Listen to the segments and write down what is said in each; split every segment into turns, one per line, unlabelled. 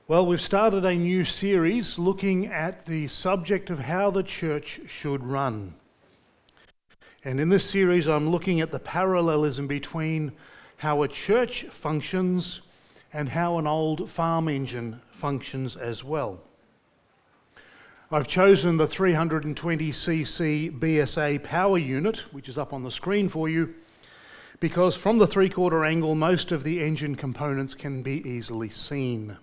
Well, we've started a new series looking at the subject of how the church should run. And in this series, I'm looking at the parallelism between how a church functions and how an old farm engine functions as well. I've chosen the 320cc BSA power unit, which is up on the screen for you, because from the three-quarter angle, most of the engine components can be easily seen.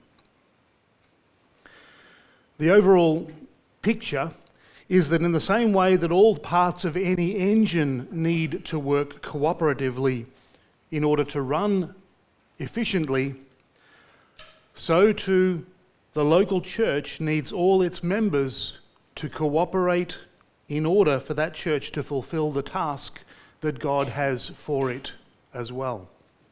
The overall picture is that in the same way that all parts of any engine need to work cooperatively in order to run efficiently, so too the local church needs all its members to cooperate in order for that church to fulfill the task that God has for it as well.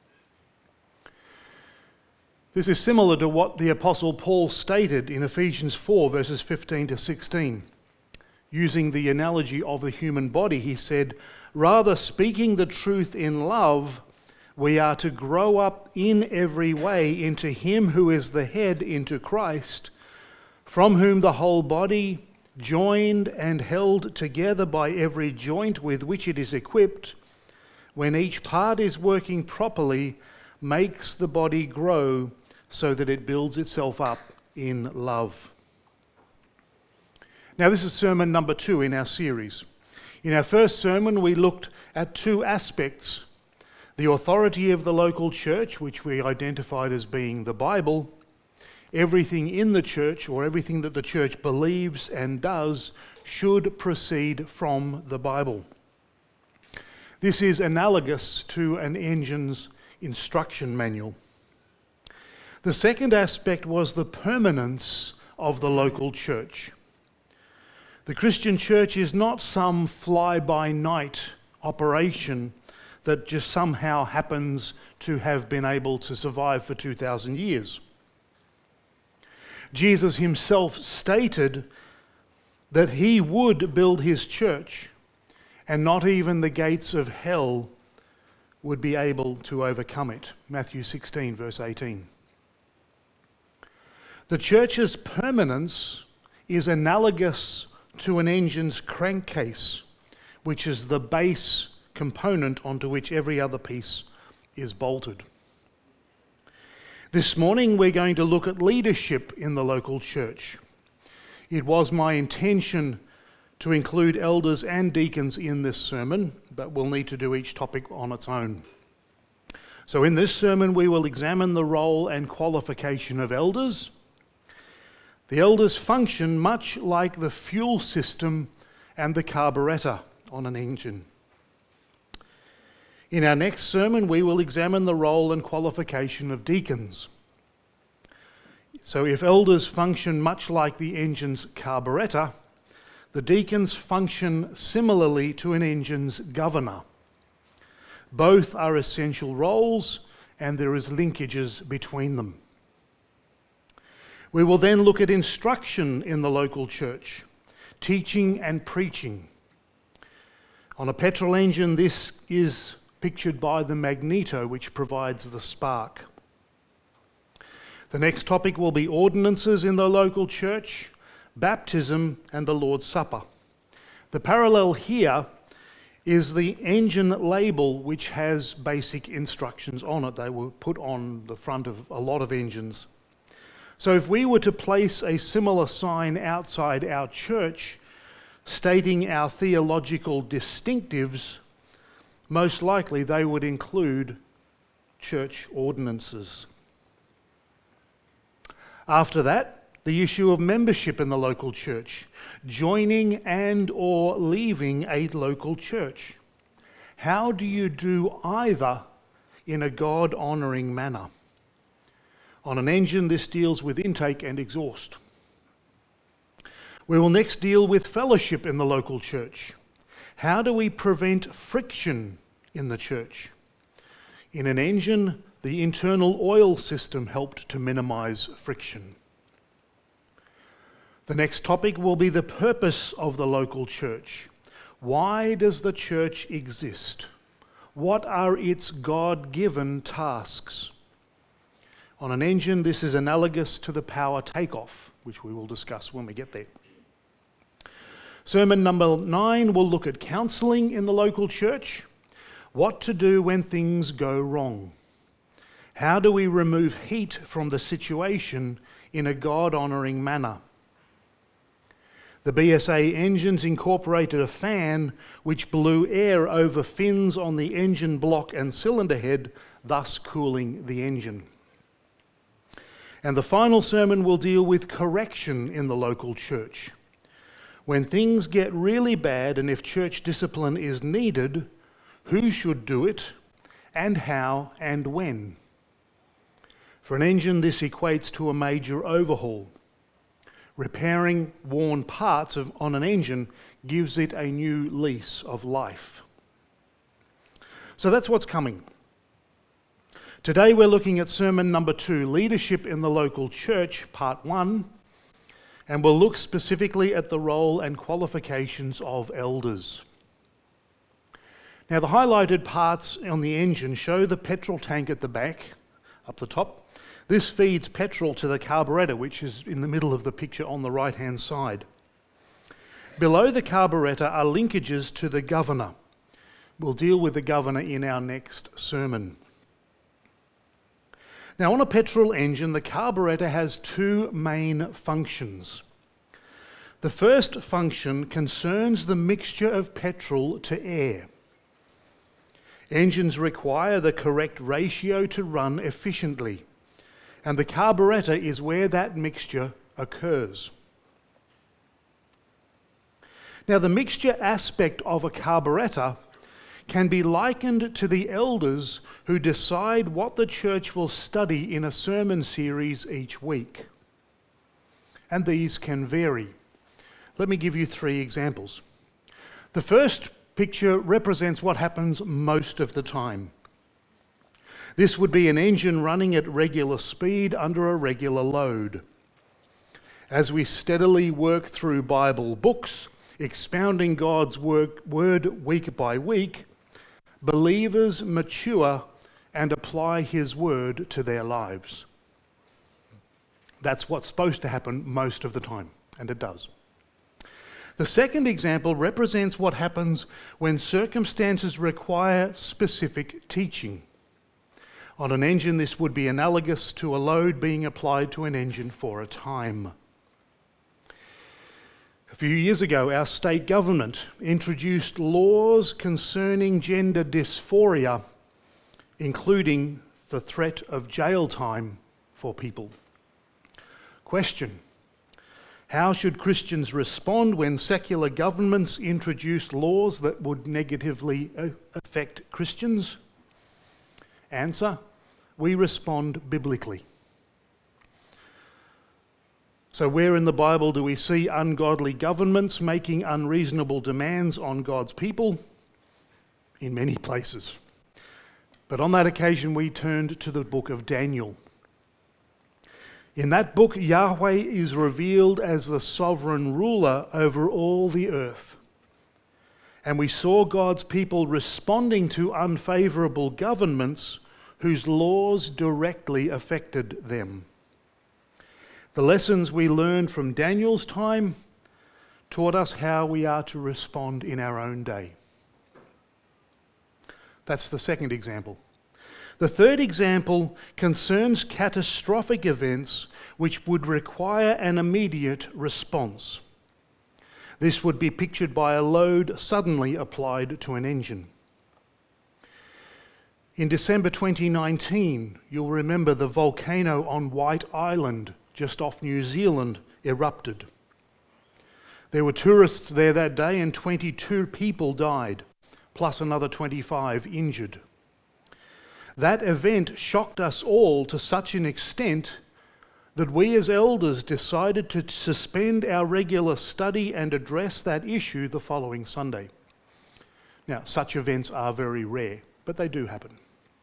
This is similar to what the Apostle Paul stated in Ephesians 4, verses 15 to 16. Using the analogy of the human body, he said, "Rather, speaking the truth in love, we are to grow up in every way into Him who is the head, into Christ, from whom the whole body, joined and held together by every joint with which it is equipped, when each part is working properly, makes the body grow so that it builds itself up in love." Now, this is sermon number 2 in our series. In our first sermon, we looked at two aspects: the authority of the local church, which we identified as being the Bible. Everything in the church, or everything that the church believes and does, should proceed from the Bible. This is analogous to an engine's instruction manual. The second aspect was the permanence of the local church. The Christian church is not some fly-by-night operation that just somehow happens to have been able to survive for 2,000 years. Jesus himself stated that he would build his church, and not even the gates of hell would be able to overcome it. Matthew 16, verse 18. The church's permanence is analogous to an engine's crankcase, which is the base component onto which every other piece is bolted. This morning we're going to look at leadership in the local church. It was my intention to include elders and deacons in this sermon, but we'll need to do each topic on its own. So in this sermon we will examine the role and qualification of elders. The elders function much like the fuel system and the carburetor on an engine. In our next sermon, we will examine the role and qualification of deacons. So if elders function much like the engine's carburetor, the deacons function similarly to an engine's governor. Both are essential roles, and there is linkages between them. We will then look at instruction in the local church, teaching and preaching. On a petrol engine, this is pictured by the magneto, which provides the spark. The next topic will be ordinances in the local church, baptism, and the Lord's Supper. The parallel here is the engine label, which has basic instructions on it. They were put on the front of a lot of engines. So if we were to place a similar sign outside our church stating our theological distinctives, most likely they would include church ordinances. After that, the issue of membership in the local church, joining and or leaving a local church. How do you do either in a God-honouring manner? On an engine, this deals with intake and exhaust. We will next deal with fellowship in the local church. How do we prevent friction in the church? In an engine, the internal oil system helped to minimize friction. The next topic will be the purpose of the local church. Why does the church exist? What are its God-given tasks? On an engine, this is analogous to the power takeoff, which we will discuss when we get there. Sermon number 9 will look at counselling in the local church, what to do when things go wrong. How do we remove heat from the situation in a God-honouring manner? The BSA engines incorporated a fan which blew air over fins on the engine block and cylinder head, thus cooling the engine. And the final sermon will deal with correction in the local church. When things get really bad and if church discipline is needed, who should do it and how and when? For an engine, this equates to a major overhaul. Repairing worn parts on an engine gives it a new lease of life. So that's what's coming. Today we're looking at sermon number 2, Leadership in the Local Church, part 1, and we'll look specifically at the role and qualifications of elders. Now the highlighted parts on the engine show the petrol tank at the back, up the top. This feeds petrol to the carburettor, which is in the middle of the picture on the right-hand side. Below the carburettor are linkages to the governor. We'll deal with the governor in our next sermon. Now, on a petrol engine, the carburettor has 2 main functions. The first function concerns the mixture of petrol to air. Engines require the correct ratio to run efficiently, and the carburettor is where that mixture occurs. Now, the mixture aspect of a carburettor can be likened to the elders who decide what the church will study in a sermon series each week. And these can vary. Let me give you 3 examples. The first picture represents what happens most of the time. This would be an engine running at regular speed under a regular load. As we steadily work through Bible books, expounding God's word week by week, believers mature and apply His word to their lives. That's what's supposed to happen most of the time, and it does. The second example represents what happens when circumstances require specific teaching. On an engine, this would be analogous to a load being applied to an engine for a time. A few years ago, our state government introduced laws concerning gender dysphoria, including the threat of jail time for people. Question: how should Christians respond when secular governments introduce laws that would negatively affect Christians? Answer: we respond biblically. So where in the Bible do we see ungodly governments making unreasonable demands on God's people? In many places. But on that occasion we turned to the book of Daniel. In that book, Yahweh is revealed as the sovereign ruler over all the earth. And we saw God's people responding to unfavorable governments whose laws directly affected them. The lessons we learned from Daniel's time taught us how we are to respond in our own day. That's the second example. The third example concerns catastrophic events which would require an immediate response. This would be pictured by a load suddenly applied to an engine. In December 2019, you'll remember the volcano on White Island, just off New Zealand, erupted. There were tourists there that day and 22 people died, plus another 25 injured. That event shocked us all to such an extent that we as elders decided to suspend our regular study and address that issue the following Sunday. Now, such events are very rare, but they do happen.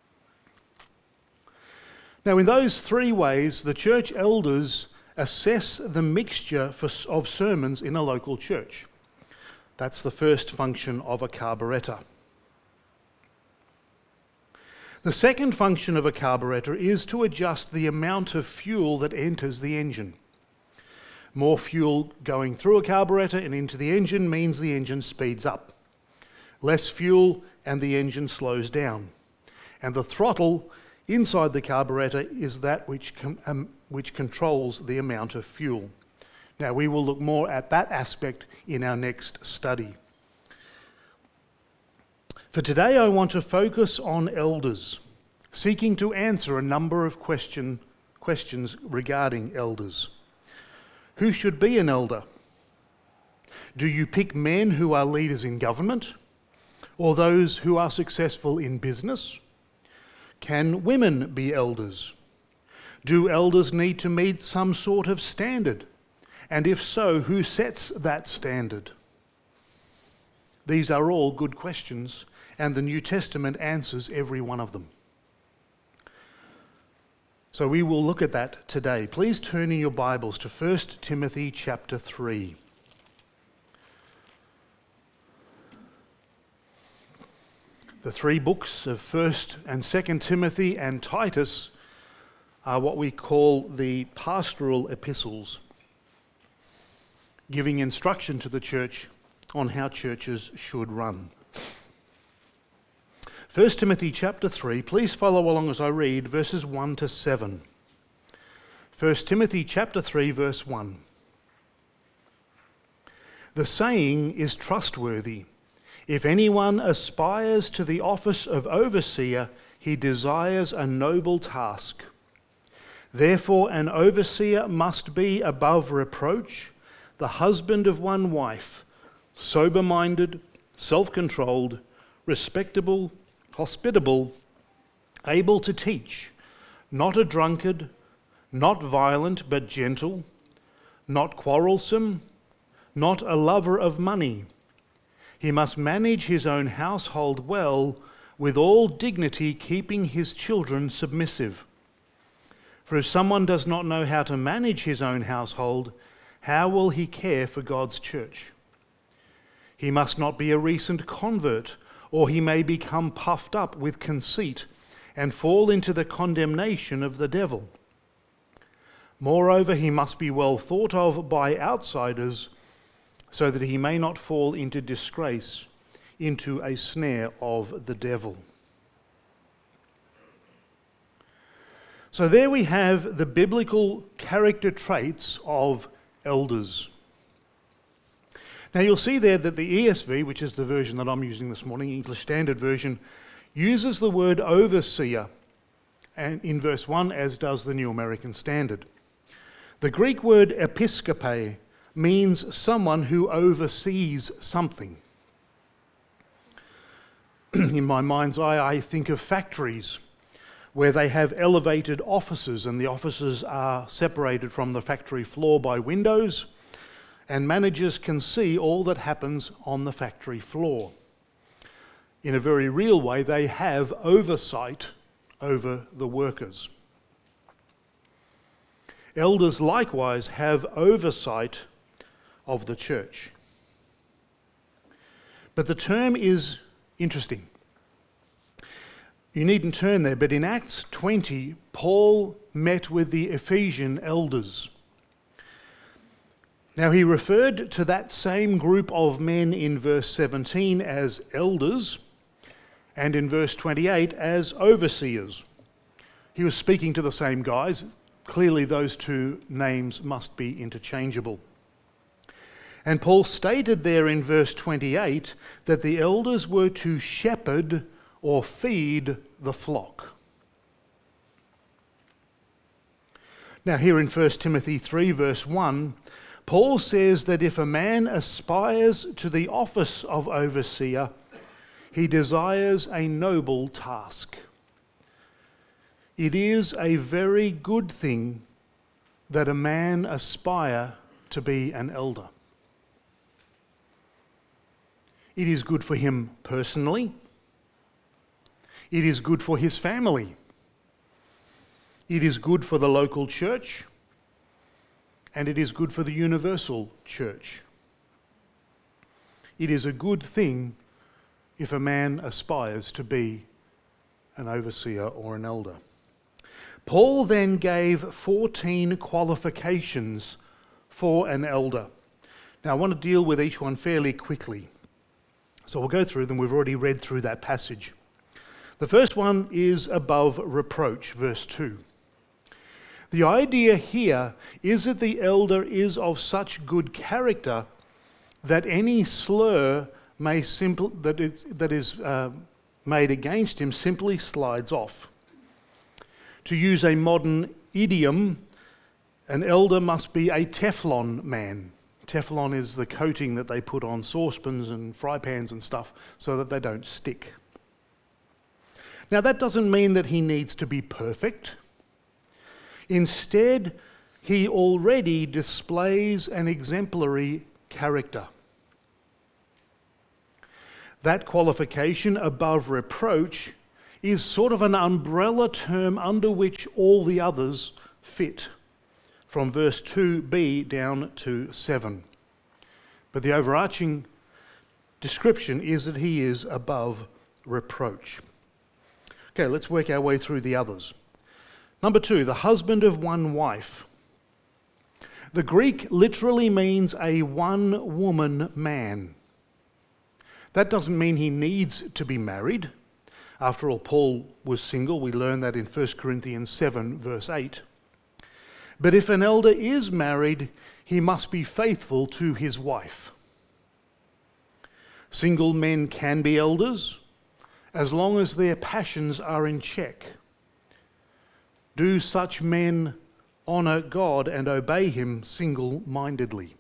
Now, in those 3 ways, the church elders assess the mixture of sermons in a local church. That's the first function of a carburettor. The second function of a carburetor is to adjust the amount of fuel that enters the engine. More fuel going through a carburetor and into the engine means the engine speeds up. Less fuel and the engine slows down. And the throttle inside the carburetor is that which controls the amount of fuel. Now, we will look more at that aspect in our next study. For today, I want to focus on elders, seeking to answer a number of questions regarding elders. Who should be an elder? Do you pick men who are leaders in government, or those who are successful in business? Can women be elders? Do elders need to meet some sort of standard? And if so, who sets that standard? These are all good questions, and the New Testament answers every one of them. So we will look at that today. Please turn in your Bibles to 1 Timothy chapter 3. The three books of 1st and 2nd Timothy and Titus are what we call the pastoral epistles, giving instruction to the church on how churches should run. 1 Timothy chapter 3, please follow along as I read verses 1 to 7. 1 Timothy chapter 3, verse 1. The saying is trustworthy. If anyone aspires to the office of overseer, he desires a noble task. Therefore, an overseer must be above reproach, the husband of one wife, sober-minded, self-controlled, respectable, hospitable, able to teach, not a drunkard, not violent but gentle, not quarrelsome, not a lover of money. He must manage his own household well, with all dignity, keeping his children submissive. For if someone does not know how to manage his own household, how will he care for God's church? He must not be a recent convert, or he may become puffed up with conceit and fall into the condemnation of the devil. Moreover, he must be well thought of by outsiders, so that he may not fall into disgrace, into a snare of the devil. So there we have the biblical character traits of elders. Now you'll see there that the ESV, which is the version that I'm using this morning, English Standard Version, uses the word overseer and in verse 1, as does the New American Standard. The Greek word episkope means someone who oversees something. In my mind's eye, I think of factories where they have elevated offices, and the offices are separated from the factory floor by windows, and managers can see all that happens on the factory floor. In a very real way, they have oversight over the workers. Elders likewise have oversight of the church. But the term is interesting. You needn't turn there, but in Acts 20, Paul met with the Ephesian elders. Now, he referred to that same group of men in verse 17 as elders, and in verse 28 as overseers. He was speaking to the same guys. Clearly, those two names must be interchangeable. And Paul stated there in verse 28 that the elders were to shepherd or feed the flock. Now, here in 1 Timothy 3, verse 1, Paul says that if a man aspires to the office of overseer, he desires a noble task. It is a very good thing that a man aspire to be an elder. It is good for him personally. It is good for his family. It is good for the local church. And it is good for the universal church. It is a good thing if a man aspires to be an overseer or an elder. Paul then gave 14 qualifications for an elder. Now I want to deal with each one fairly quickly. So we'll go through them. We've already read through that passage. The first one is above reproach, verse 2. The idea here is that the elder is of such good character that any slur that is made against him simply slides off. To use a modern idiom, an elder must be a Teflon man. Teflon is the coating that they put on saucepans and fry pans and stuff so that they don't stick. Now that doesn't mean that he needs to be perfect. Instead, he already displays an exemplary character. That qualification, above reproach, is sort of an umbrella term under which all the others fit, from verse 2b down to 7. But the overarching description is that he is above reproach. Okay, let's work our way through the others. Number 2, the husband of one wife. The Greek literally means a one-woman man. That doesn't mean he needs to be married. After all, Paul was single. We learn that in 1 Corinthians 7, verse 8. But if an elder is married, he must be faithful to his wife. Single men can be elders as long as their passions are in check. Do such men honour God and obey him single-mindedly?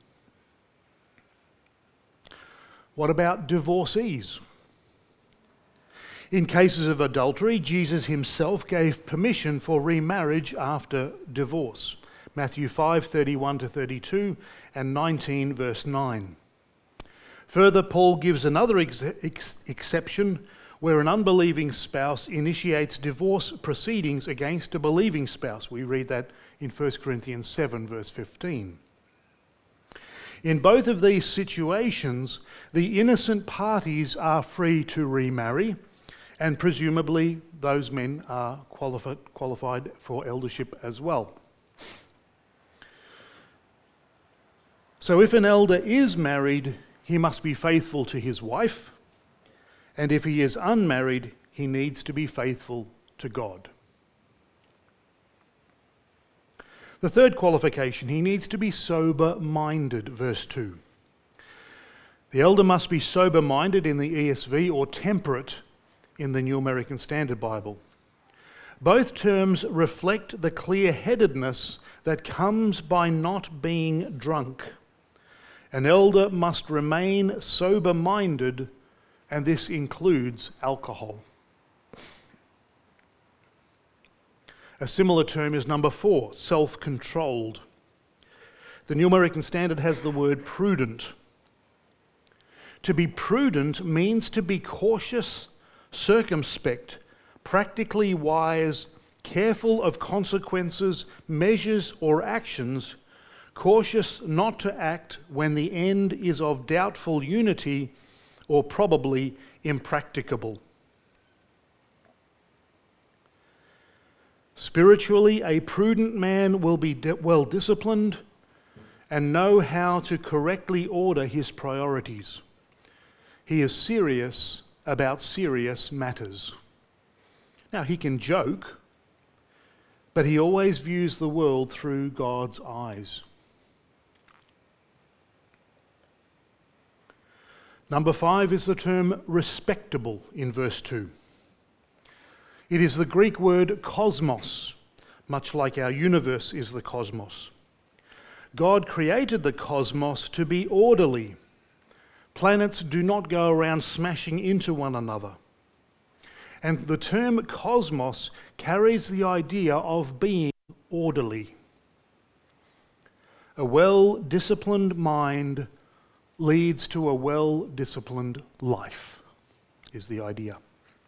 What about divorcees? In cases of adultery, Jesus himself gave permission for remarriage after divorce. Matthew 5:31-32 and 19 verse 9. Further, Paul gives another exception where an unbelieving spouse initiates divorce proceedings against a believing spouse. We read that in 1 Corinthians 7 verse 15. In both of these situations, the innocent parties are free to remarry, and presumably those men are qualified for eldership as well. So if an elder is married, he must be faithful to his wife, and if he is unmarried, he needs to be faithful to God. The third qualification, he needs to be sober-minded, verse 2. The elder must be sober-minded in the ESV or temperate in the New American Standard Bible. Both terms reflect the clear-headedness that comes by not being drunk. An elder must remain sober-minded, and this includes alcohol. A similar term is number 4, self-controlled. The New American Standard has the word prudent. To be prudent means to be cautious, circumspect, practically wise, careful of consequences, measures, or actions, cautious not to act when the end is of doubtful unity or probably impracticable. Spiritually, a prudent man will be well disciplined and know how to correctly order his priorities. He is serious about serious matters. Now, he can joke, but he always views the world through God's eyes. Number 5 is the term respectable in verse 2. It is the Greek word cosmos, much like our universe is the cosmos. God created the cosmos to be orderly. Planets do not go around smashing into one another. And the term cosmos carries the idea of being orderly. A well-disciplined mind leads to a well-disciplined life, is the idea.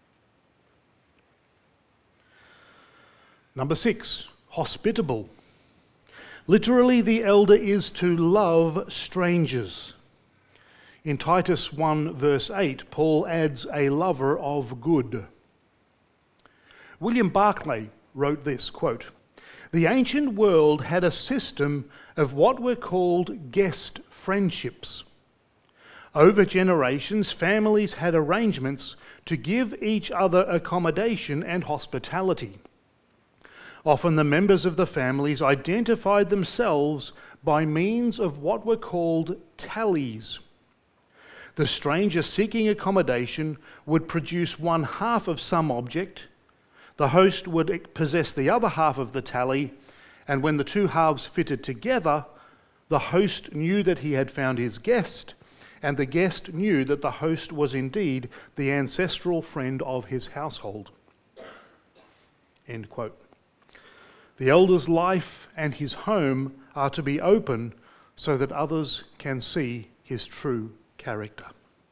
Number 6, hospitable. Literally, the elder is to love strangers. In Titus 1 verse 8, Paul adds a lover of good. William Barclay wrote this, quote, "The ancient world had a system of what were called guest friendships. Over generations, families had arrangements to give each other accommodation and hospitality. Often the members of the families identified themselves by means of what were called tallies. The stranger seeking accommodation would produce one half of some object. The host would possess the other half of the tally, and when the two halves fitted together, the host knew that he had found his guest, and the guest knew that the host was indeed the ancestral friend of his household." End quote. The elder's life and his home are to be open so that others can see his true character.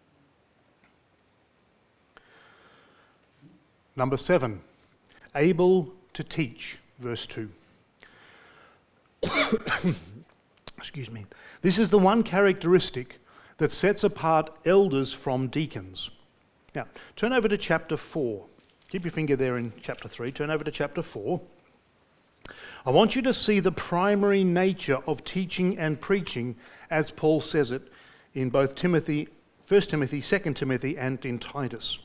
Number 7, able to teach, verse 2. Excuse me. This is the one characteristic that sets apart elders from deacons. Now, turn over to chapter 4. Keep your finger there in chapter 3. Turn over to chapter 4. I want you to see the primary nature of teaching and preaching as Paul says it in both Timothy, 1 Timothy, 2 Timothy, and in Titus.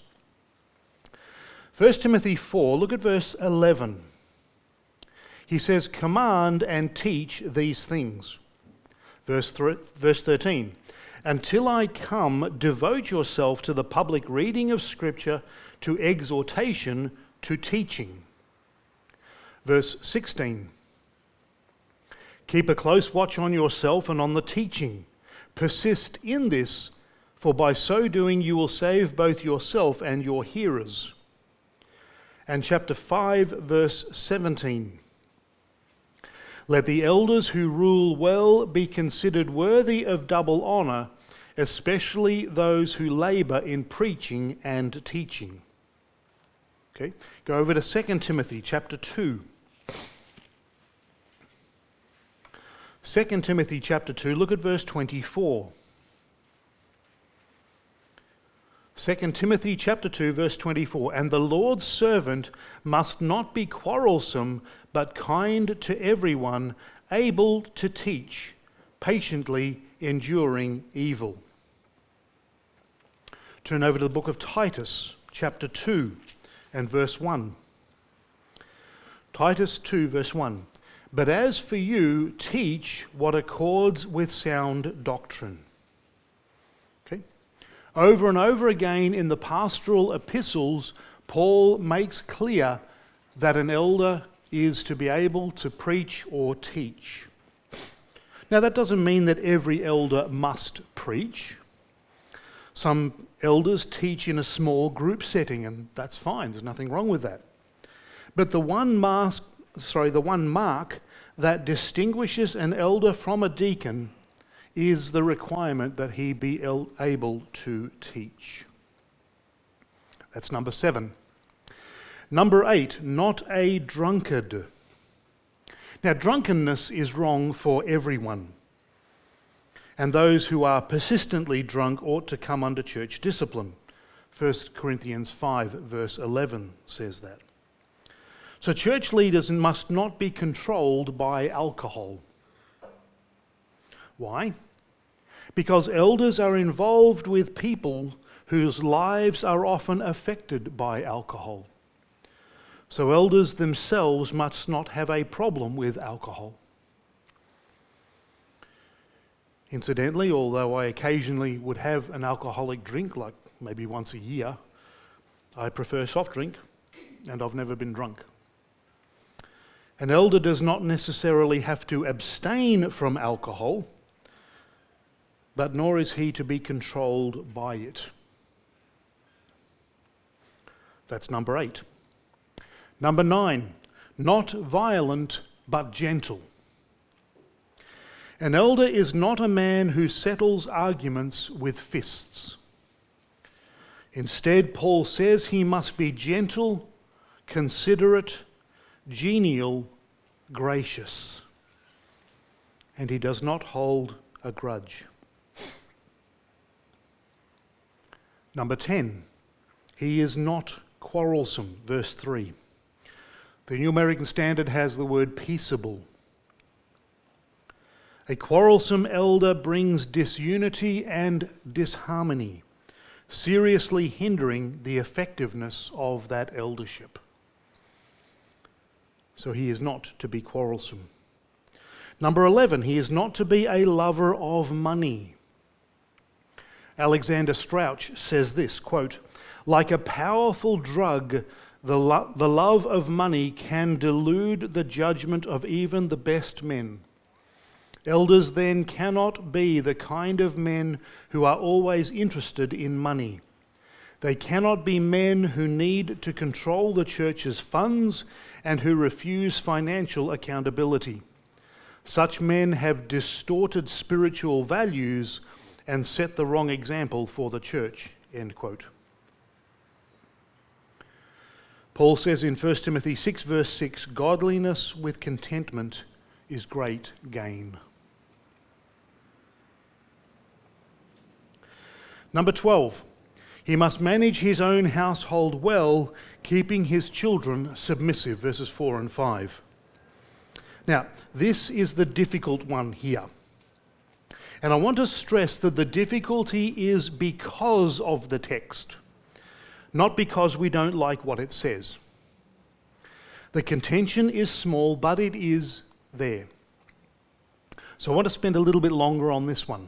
1 Timothy 4, look at verse 11. He says, "Command and teach these things." Verse 13, "Until I come, devote yourself to the public reading of Scripture, to exhortation, to teaching." Verse 16, "Keep a close watch on yourself and on the teaching. Persist in this, for by so doing you will save both yourself and your hearers." And chapter 5, verse 17, "Let the elders who rule well be considered worthy of double honour, especially those who labour in preaching and teaching." Okay, go over to 2 Timothy chapter 2. 2 Timothy chapter 2, look at verse 24. 2 Timothy chapter 2, verse 24, "And the Lord's servant must not be quarrelsome, but kind to everyone, able to teach, patiently enduring evil." Turn over to the book of Titus chapter 2 and verse 1. Titus 2, verse 1. "But as for you, teach what accords with sound doctrine." Okay? Over and over again in the pastoral epistles, Paul makes clear that an elder is to be able to preach or teach. Now, that doesn't mean that every elder must preach. Some elders teach in a small group setting, and that's fine. There's nothing wrong with that. But the one mark that distinguishes an elder from a deacon is the requirement that he be able to teach. That's number 7. Number 8, not a drunkard. Now, drunkenness is wrong for everyone, and those who are persistently drunk ought to come under church discipline. 1 Corinthians 5, verse 11 says that. So church leaders must not be controlled by alcohol. Why? Because elders are involved with people whose lives are often affected by alcohol. So elders themselves must not have a problem with alcohol. Incidentally, although I occasionally would have an alcoholic drink, like maybe once a year, I prefer soft drink, and I've never been drunk. An elder does not necessarily have to abstain from alcohol, but nor is he to be controlled by it. That's number 8. Number 9, not violent but gentle. An elder is not a man who settles arguments with fists. Instead, Paul says he must be gentle, considerate, genial, gracious, and he does not hold a grudge. Number 10, he is not quarrelsome, verse 3. The New American Standard has the word peaceable. A quarrelsome elder brings disunity and disharmony, seriously hindering the effectiveness of that eldership. So he is not to be quarrelsome. Number 11, he is not to be a lover of money. Alexander Strauch says this, quote, "Like a powerful drug, the love of money can delude the judgment of even the best men. Elders then cannot be the kind of men who are always interested in money. They cannot be men who need to control the church's funds and who refuse financial accountability. Such men have distorted spiritual values and set the wrong example for the church." End quote. Paul says in 1 Timothy 6 verse 6, "Godliness with contentment is great gain." Number 12, he must manage his own household well, keeping his children submissive, verses 4 and 5. Now, this is the difficult one here. And I want to stress that the difficulty is because of the text, not because we don't like what it says. The contention is small, but it is there. So I want to spend a little bit longer on this one.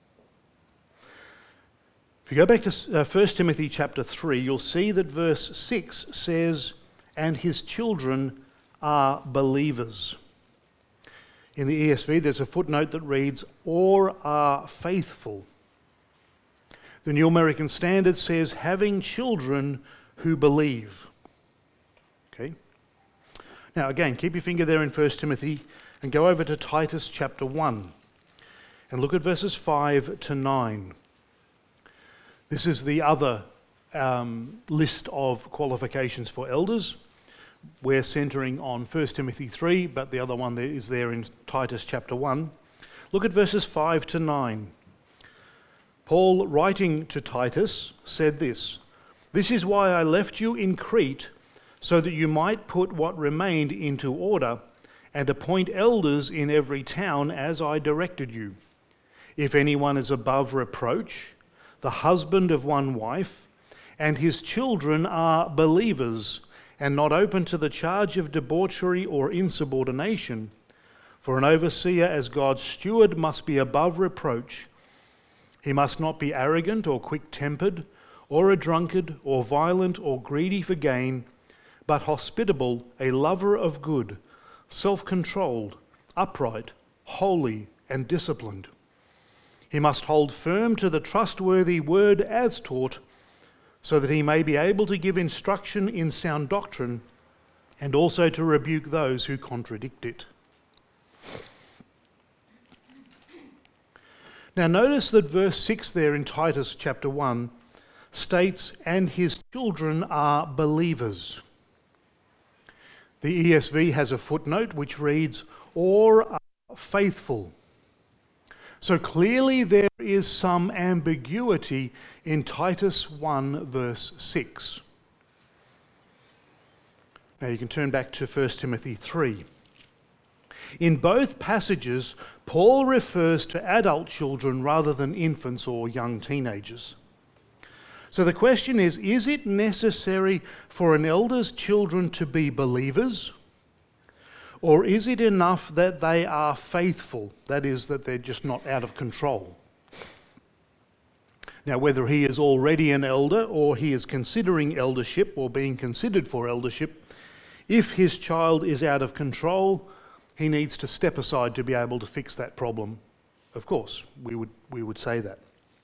If you go back to 1 Timothy chapter 3, you'll see that verse 6 says, "And his children are believers." In the ESV, there's a footnote that reads, "or are faithful." The New American Standard says, "having children who believe." Okay. Now again, keep your finger there in 1 Timothy and go over to Titus chapter 1 and look at verses 5 to 9. This is the other list of qualifications for elders. We're centering on 1 Timothy 3, but the other one is there in Titus chapter 1. Look at verses 5 to 9. Paul, writing to Titus, said this, "This is why I left you in Crete, so that you might put what remained into order and appoint elders in every town as I directed you. If anyone is above reproach, the husband of one wife, and his children are believers and not open to the charge of debauchery or insubordination, for an overseer as God's steward must be above reproach. He must not be arrogant or quick-tempered, or a drunkard, or violent, or greedy for gain, but hospitable, a lover of good, self-controlled, upright, holy, and disciplined. He must hold firm to the trustworthy word as taught, so that he may be able to give instruction in sound doctrine and also to rebuke those who contradict it." Now notice that verse 6 there in Titus chapter 1 states, "and his children are believers." The ESV has a footnote which reads, "or are faithful." So clearly there is some ambiguity in Titus 1 verse 6. Now you can turn back to 1 Timothy 3. In both passages, Paul refers to adult children rather than infants or young teenagers. So the question is it necessary for an elder's children to be believers? Or is it enough that they are faithful? That is, that they're just not out of control. Now, whether he is already an elder or he is considering eldership or being considered for eldership, if his child is out of control, he needs to step aside to be able to fix that problem. Of course, we would say that.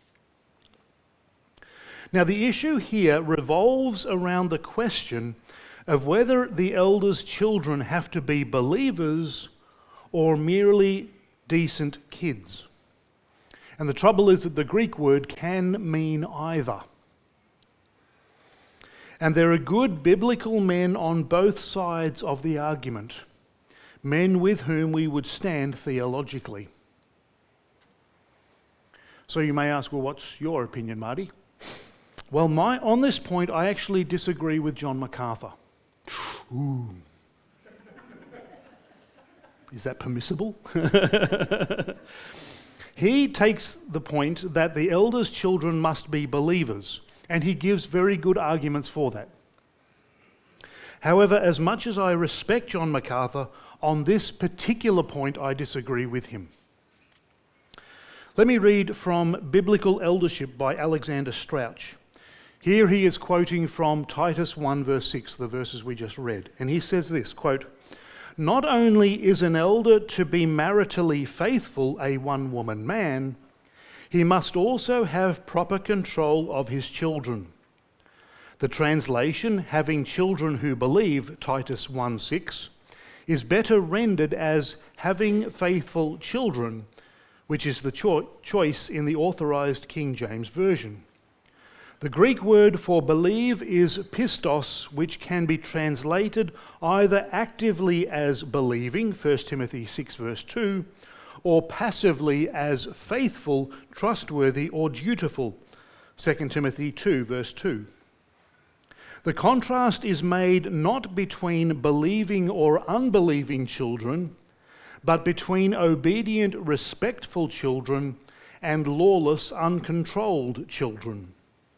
Now, the issue here revolves around the question of whether the elder's children have to be believers or merely decent kids. And the trouble is that the Greek word can mean either. And there are good biblical men on both sides of the argument, men with whom we would stand theologically. So you may ask, well, what's your opinion, Marty? Well, on this point, I actually disagree with John MacArthur. Ooh. Is that permissible? He takes the point that the elders' children must be believers, and he gives very good arguments for that. However, as much as I respect John MacArthur, on this particular point I disagree with him. Let me read from Biblical Eldership by Alexander Strauch. Here he is quoting from Titus 1 verse 6, the verses we just read. And he says this, quote, "Not only is an elder to be maritally faithful a one-woman man, he must also have proper control of his children. The translation, having children who believe, Titus 1:6, is better rendered as having faithful children, which is the choice in the Authorized King James Version. The Greek word for believe is pistos, which can be translated either actively as believing, 1 Timothy 6 verse 2, or passively as faithful, trustworthy, or dutiful, 2 Timothy 2 verse 2. The contrast is made not between believing or unbelieving children, but between obedient, respectful children and lawless, uncontrolled children.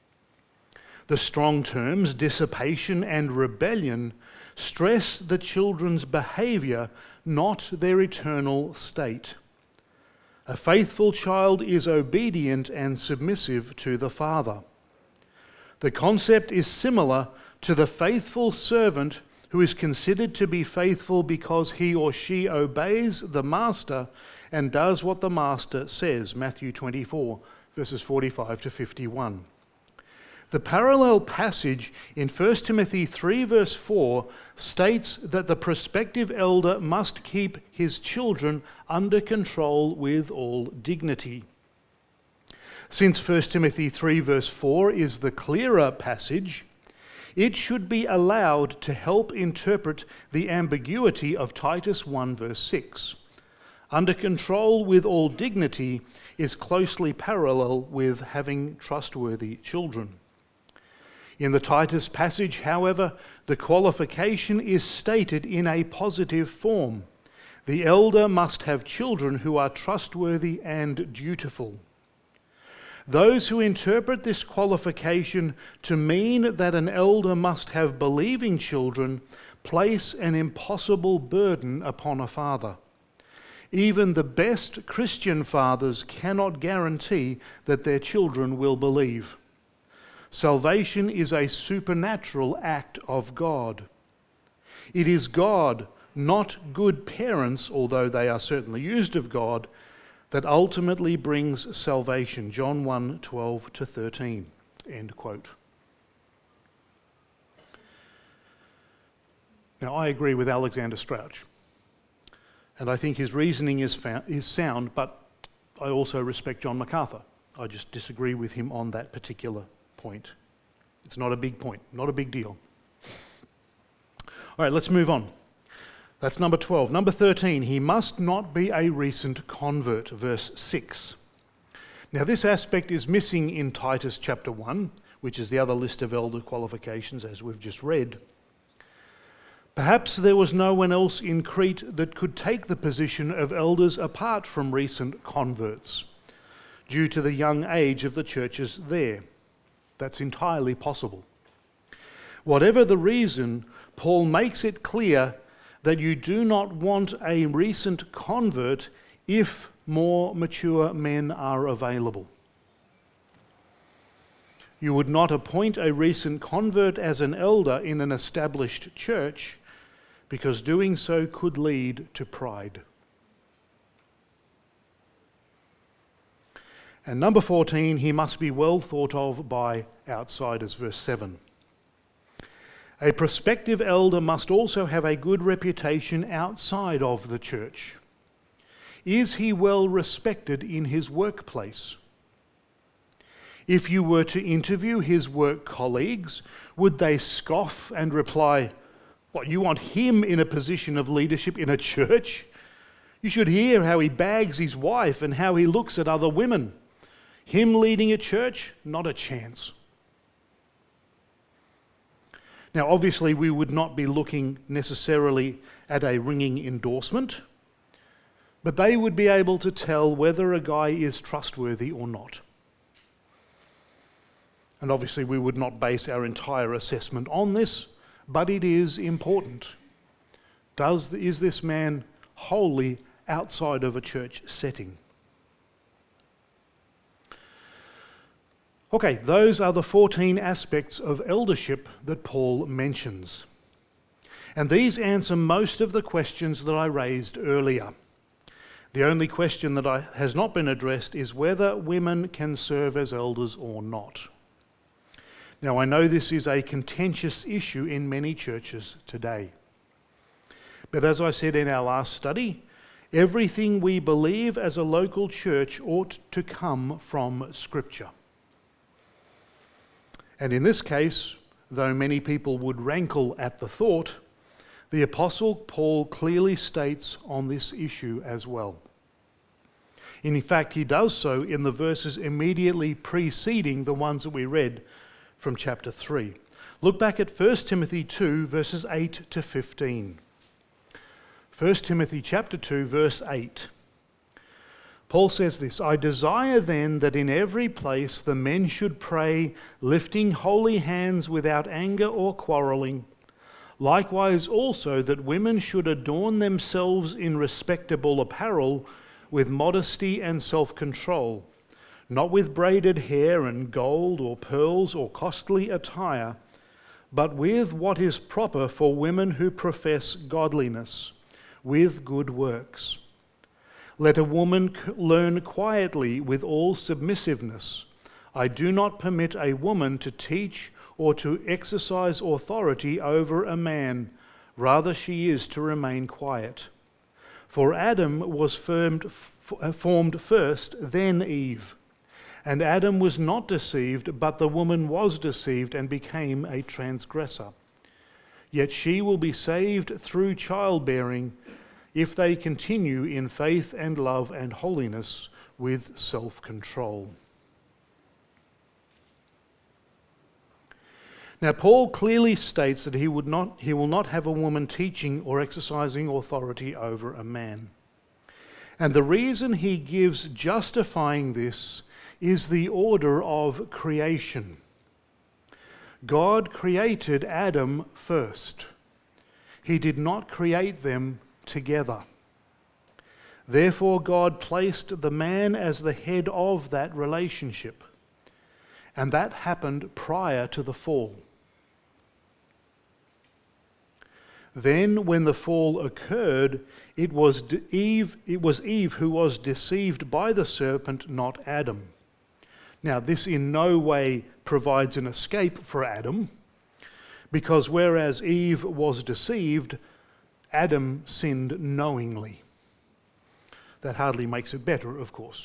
The strong terms dissipation and rebellion stress the children's behavior, not their eternal state. A faithful child is obedient and submissive to the father. The concept is similar to the faithful servant who is considered to be faithful because he or she obeys the master and does what the master says, Matthew 24, verses 45 to 51. The parallel passage in 1 Timothy 3 verse 4 states that the prospective elder must keep his children under control with all dignity. Since 1 Timothy 3 verse 4 is the clearer passage, it should be allowed to help interpret the ambiguity of Titus 1 verse 6. Under control with all dignity is closely parallel with having trustworthy children. In the Titus passage, however, the qualification is stated in a positive form. The elder must have children who are trustworthy and dutiful. Those who interpret this qualification to mean that an elder must have believing children place an impossible burden upon a father. Even the best Christian fathers cannot guarantee that their children will believe. Salvation is a supernatural act of God. It is God, not good parents, although they are certainly used of God, that ultimately brings salvation. John 1, 12 to 13. End quote. Now, I agree with Alexander Strauch, and I think his reasoning is sound, but I also respect John MacArthur. I just disagree with him on that particular point. It's not a big point, not a big deal. All right, let's move on. That's number 12. Number 13, he must not be a recent convert, verse 6. Now, this aspect is missing in Titus chapter 1, which is the other list of elder qualifications, as we've just read. Perhaps there was no one else in Crete that could take the position of elders apart from recent converts, due to the young age of the churches there. That's entirely possible. Whatever the reason, Paul makes it clear that you do not want a recent convert if more mature men are available. You would not appoint a recent convert as an elder in an established church because doing so could lead to pride. And number 14, he must be well thought of by outsiders, verse 7. A prospective elder must also have a good reputation outside of the church. Is he well respected in his workplace? If you were to interview his work colleagues, would they scoff and reply, "What, you want him in a position of leadership in a church? You should hear how he bags his wife and how he looks at other women. Him leading a church? Not a chance." Now, obviously, we would not be looking necessarily at a ringing endorsement, But they would be able to tell whether a guy is trustworthy or not. And obviously we would not base our entire assessment on this, but it is important. Is this man wholly outside of a church setting? Okay, those are the 14 aspects of eldership that Paul mentions. And these answer most of the questions that I raised earlier. The only question that has not been addressed is whether women can serve as elders or not. Now, I know this is a contentious issue in many churches today. But as I said in our last study, everything we believe as a local church ought to come from Scripture. And in this case, though many people would rankle at the thought, the Apostle Paul clearly states on this issue as well. In fact, he does so in the verses immediately preceding the ones that we read from chapter 3. Look back at 1 Timothy 2, verses 8 to 15. 1 Timothy chapter 2, verse 8. Paul says this, "I desire then that in every place the men should pray, lifting holy hands without anger or quarreling. Likewise also that women should adorn themselves in respectable apparel, with modesty and self-control, not with braided hair and gold or pearls or costly attire, but with what is proper for women who profess godliness, with good works. Let a woman learn quietly with all submissiveness. I do not permit a woman to teach or to exercise authority over a man. Rather she is to remain quiet. For Adam was formed first, then Eve. And Adam was not deceived, but the woman was deceived and became a transgressor. Yet she will be saved through childbearing, if they continue in faith and love and holiness with self-control." Now, Paul clearly states that he will not have a woman teaching or exercising authority over a man. And the reason he gives justifying this is the order of creation. God created Adam first. He did not create them together. Therefore, God placed the man as the head of that relationship. And that happened prior to the fall. Then, when the fall occurred, it was Eve who was deceived by the serpent, not Adam. Now, this in no way provides an escape for Adam, because whereas Eve was deceived, Adam sinned knowingly. That hardly makes it better, of course.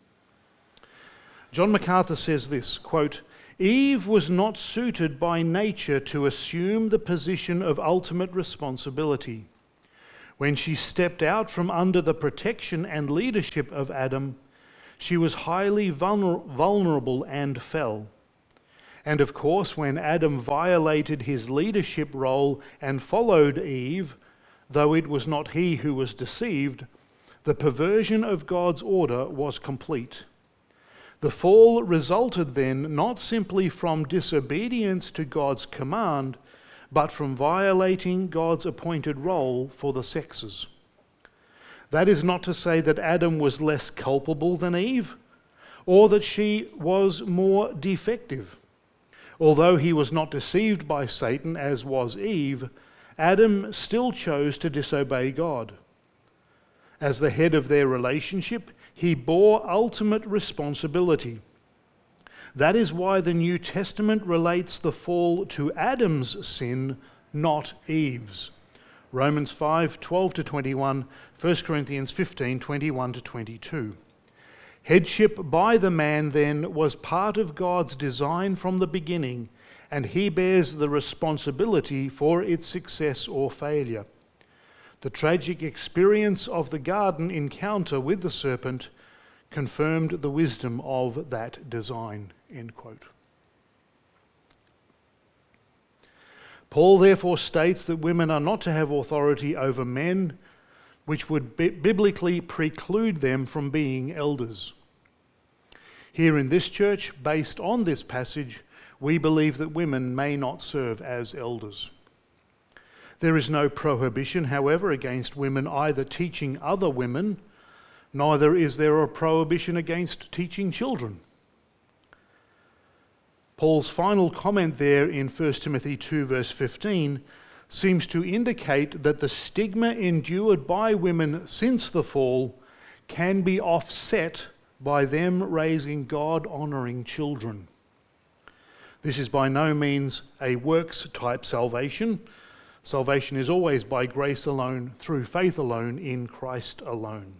John MacArthur says this, quote, "Eve was not suited by nature to assume the position of ultimate responsibility. When she stepped out from under the protection and leadership of Adam, she was highly vulnerable and fell. And of course, when Adam violated his leadership role and followed Eve, though it was not he who was deceived, the perversion of God's order was complete. The fall resulted then not simply from disobedience to God's command, but from violating God's appointed role for the sexes. That is not to say that Adam was less culpable than Eve, or that she was more defective. Although he was not deceived by Satan as was Eve, Adam still chose to disobey God. As the head of their relationship, he bore ultimate responsibility. That is why the New Testament relates the fall to Adam's sin, not Eve's. Romans 5:12 to 21, 1 Corinthians 15:21 to 22. Headship by the man, then, was part of God's design from the beginning, and he bears the responsibility for its success or failure. The tragic experience of the garden encounter with the serpent confirmed the wisdom of that design." End quote. Paul therefore states that women are not to have authority over men, which would biblically preclude them from being elders. Here in this church, based on this passage, we believe that women may not serve as elders. There is no prohibition, however, against women either teaching other women, neither is there a prohibition against teaching children. Paul's final comment there in 1 Timothy 2 verse 15 seems to indicate that the stigma endured by women since the fall can be offset by them raising God-honouring children. This is by no means a works-type salvation. Salvation is always by grace alone, through faith alone, in Christ alone.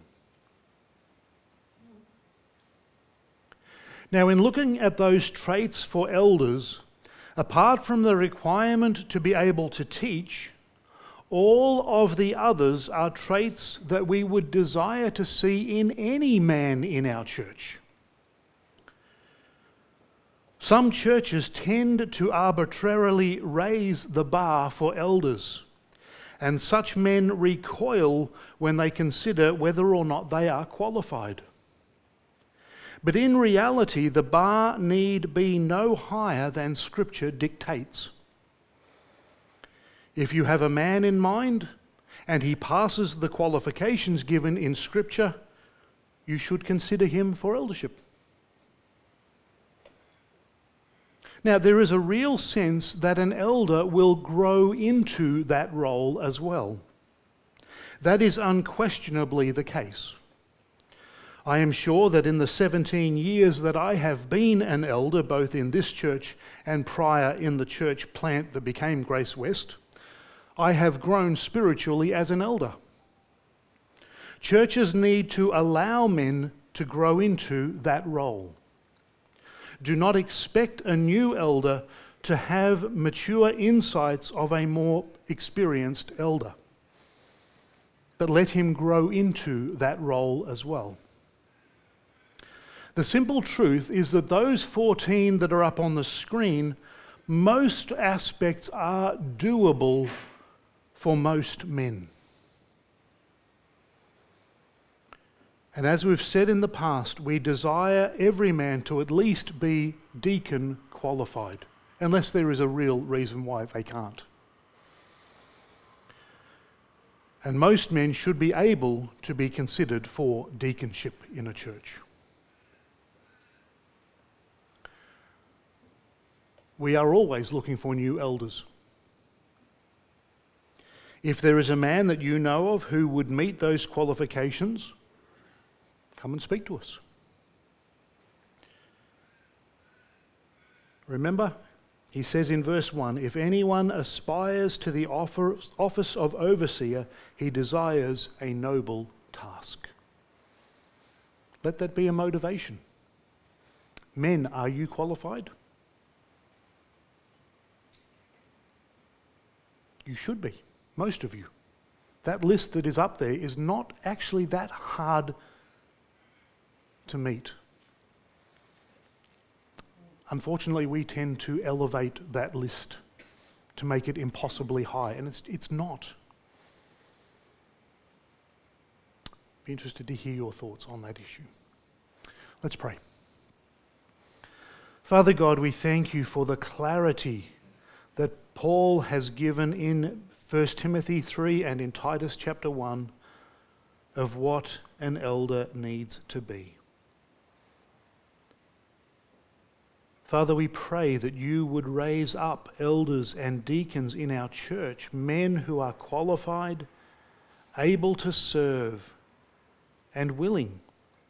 Now, in looking at those traits for elders, apart from the requirement to be able to teach, all of the others are traits that we would desire to see in any man in our church. Some churches tend to arbitrarily raise the bar for elders, and such men recoil when they consider whether or not they are qualified. But in reality, the bar need be no higher than Scripture dictates. If you have a man in mind and he passes the qualifications given in Scripture, you should consider him for eldership. Now, there is a real sense that an elder will grow into that role as well. That is unquestionably the case. I am sure that in the 17 years that I have been an elder, both in this church and prior in the church plant that became Grace West, I have grown spiritually as an elder. Churches need to allow men to grow into that role. Do not expect a new elder to have mature insights of a more experienced elder, but let him grow into that role as well. The simple truth is that those 14 that are up on the screen, most aspects are doable for most men. And as we've said in the past, we desire every man to at least be deacon qualified, unless there is a real reason why they can't. And most men should be able to be considered for deaconship in a church. We are always looking for new elders. If there is a man that you know of who would meet those qualifications, come and speak to us. Remember, he says in verse 1, if anyone aspires to the office of overseer, he desires a noble task. Let that be a motivation. Men, are you qualified? You should be, most of you. That list that is up there is not actually that hard to meet. Unfortunately, we tend to elevate that list to make it impossibly high, and it's not. Be interested to hear your thoughts on that issue. Let's pray. Father God, we thank you for the clarity that Paul has given in 1 Timothy 3 and in Titus chapter 1 of what an elder needs to be. Father, we pray that you would raise up elders and deacons in our church, men who are qualified, able to serve, and willing.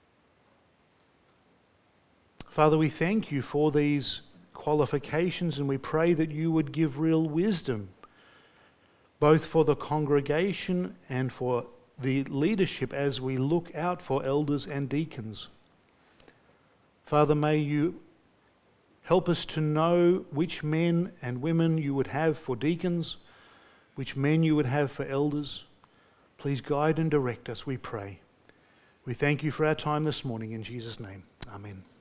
Father, we thank you for these qualifications, and we pray that you would give real wisdom, both for the congregation and for the leadership as we look out for elders and deacons. Father, may you help us to know which men and women you would have for deacons, which men you would have for elders. Please guide and direct us, we pray. We thank you for our time this morning in Jesus' name. Amen.